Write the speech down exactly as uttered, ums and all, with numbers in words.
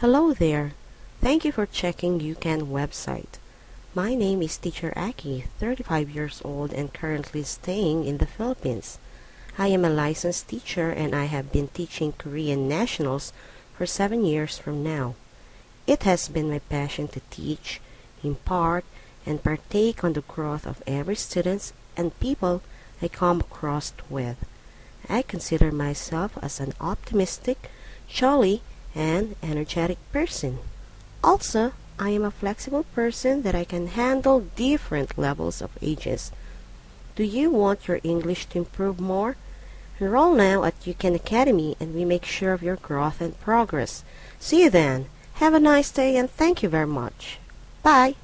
Hello there. Thank you for checking UCAN website. My name is Teacher Aki, thirty-five years old and currently staying in the Philippines. I am a licensed teacher and I have been teaching Korean nationals for seven years from now. It has been my passion to teach, impart, and partake on the growth of every student and people I come across with. I consider myself as an optimistic, jolly, and energetic person. Also, I am a flexible person that I can handle different levels of ages. Do you want your English to improve more? Enroll now at UCAN Academy and we make sure of your growth and progress. See you then. Have a nice day and thank you very much. Bye.